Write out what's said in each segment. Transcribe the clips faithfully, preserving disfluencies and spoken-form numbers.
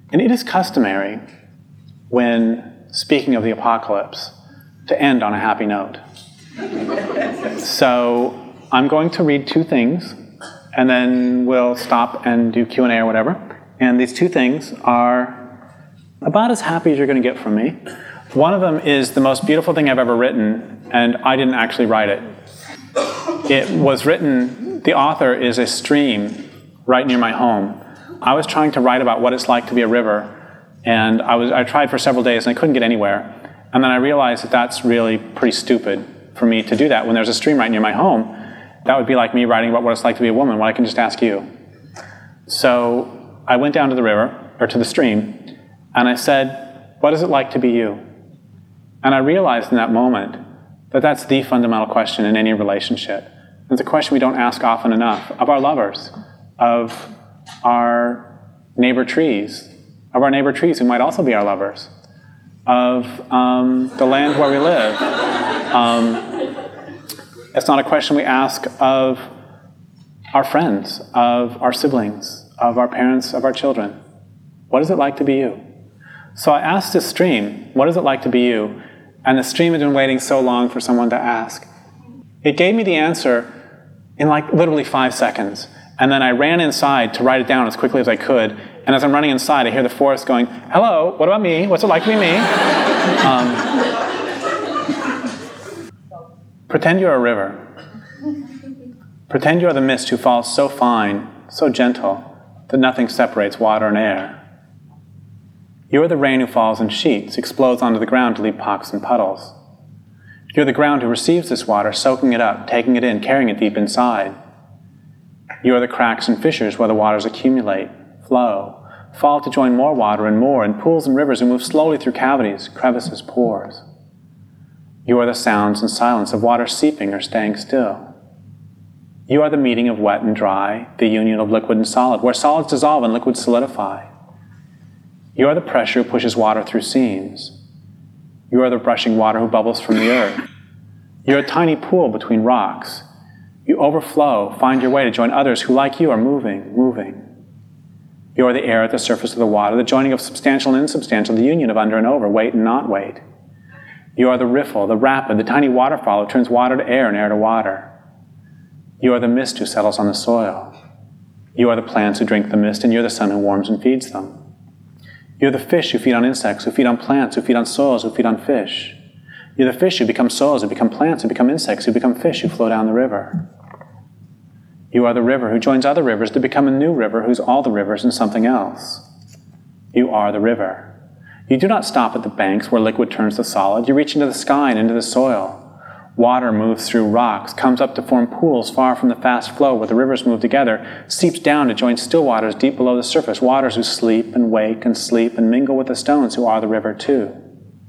And it is customary, when speaking of the apocalypse, to end on a happy note. So I'm going to read two things, and then we'll stop and do Q and A or whatever. And these two things are about as happy as you're going to get from me. One of them is the most beautiful thing I've ever written, and I didn't actually write it. It was written, the author is a stream right near my home. I was trying to write about what it's like to be a river, and I was I tried for several days and I couldn't get anywhere. And then I realized that that's really pretty stupid for me to do that when there's a stream right near my home. That would be like me writing about what it's like to be a woman, when I can just ask you. So I went down to the river, or to the stream, and I said, what is it like to be you? And I realized in that moment that that's the fundamental question in any relationship. It's a question we don't ask often enough of our lovers, of our neighbor trees, of our neighbor trees who might also be our lovers, of um, the land where we live. Um, it's not a question we ask of our friends, of our siblings, of our parents, of our children. What is it like to be you? So I asked this stream, what is it like to be you? And the stream had been waiting so long for someone to ask. It gave me the answer in like literally five seconds. And then I ran inside to write it down as quickly as I could. And as I'm running inside, I hear the forest going, hello, what about me? What's it like to be me? Um, pretend you're a river. Pretend you're the mist who falls so fine, so gentle, that nothing separates water and air. You're the rain who falls in sheets, explodes onto the ground to leave pocks and puddles. You're the ground who receives this water, soaking it up, taking it in, carrying it deep inside. You are the cracks and fissures where the waters accumulate, flow, fall to join more water and more, and pools and rivers who move slowly through cavities, crevices, pores. You are the sounds and silence of water seeping or staying still. You are the meeting of wet and dry, the union of liquid and solid, where solids dissolve and liquids solidify. You are the pressure who pushes water through seams. You are the rushing water who bubbles from the earth. You're a tiny pool between rocks. You overflow, find your way to join others who, like you, are moving, moving. You are the air at the surface of the water, the joining of substantial and insubstantial, the union of under and over, weight and not weight. You are the riffle, the rapid, the tiny waterfall who turns water to air and air to water. You are the mist who settles on the soil. You are the plants who drink the mist, and you're the sun who warms and feeds them. You're the fish who feed on insects, who feed on plants, who feed on soils, who feed on fish. You're the fish who become soils, who become plants, who become insects, who become fish, who flow down the river. You are the river who joins other rivers to become a new river who's all the rivers and something else. You are the river. You do not stop at the banks where liquid turns to solid. You reach into the sky and into the soil. Water moves through rocks, comes up to form pools far from the fast flow where the rivers move together, seeps down to join still waters deep below the surface, waters who sleep and wake and sleep and mingle with the stones who are the river too.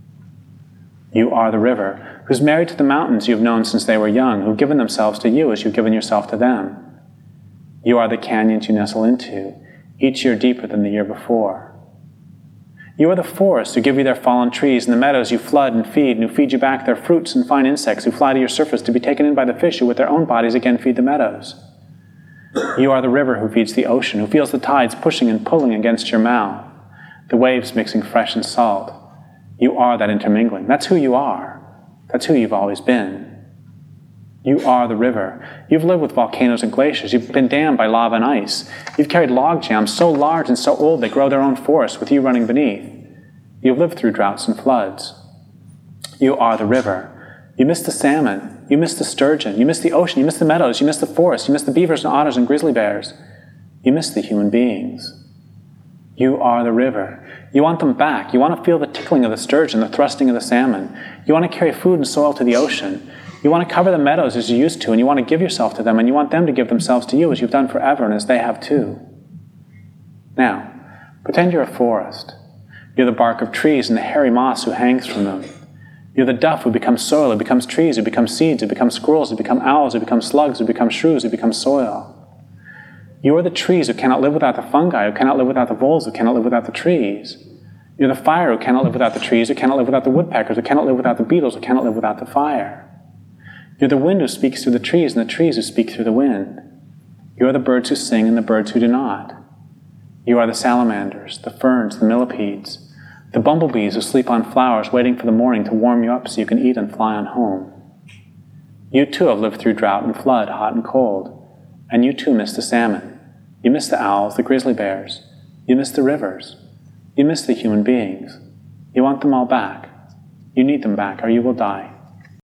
You are the river, who's married to the mountains you've known since they were young, who've given themselves to you as you've given yourself to them. You are the canyons you nestle into, each year deeper than the year before. You are the forests who give you their fallen trees, and the meadows you flood and feed, and who feed you back their fruits and fine insects who fly to your surface to be taken in by the fish who with their own bodies again feed the meadows. You are the river who feeds the ocean, who feels the tides pushing and pulling against your mouth, the waves mixing fresh and salt. You are that intermingling. That's who you are. That's who you've always been. You are the river. You've lived with volcanoes and glaciers. You've been dammed by lava and ice. You've carried log jams so large and so old they grow their own forests with you running beneath. You've lived through droughts and floods. You are the river. You miss the salmon. You miss the sturgeon. You miss the ocean. You miss the meadows. You miss the forest. You miss the beavers and otters and grizzly bears. You miss the human beings. You are the river. You want them back. You want to feel the tickling of the sturgeon, the thrusting of the salmon. You want to carry food and soil to the ocean. You want to cover the meadows as you used to, and you want to give yourself to them, and you want them to give themselves to you as you've done forever and as they have too. Now, pretend you're a forest. You're the bark of trees and the hairy moss who hangs from them. You're the duff who becomes soil, who becomes trees, who becomes seeds, who becomes squirrels, who become owls, who become slugs, who become shrews, who become soil. You are the trees who cannot live without the fungi, who cannot live without the voles, who cannot live without the trees. You're the fire who cannot live without the trees, who cannot live without the woodpeckers, who cannot live without the beetles, who cannot live without the fire. You're the wind who speaks through the trees and the trees who speak through the wind. You're the birds who sing and the birds who do not. You are the salamanders, the ferns, the millipedes, the bumblebees who sleep on flowers waiting for the morning to warm you up so you can eat and fly on home. You too have lived through drought and flood, hot and cold, and you too miss the salmon. You miss the owls, the grizzly bears. You miss the rivers. You miss the human beings. You want them all back. You need them back, or you will die.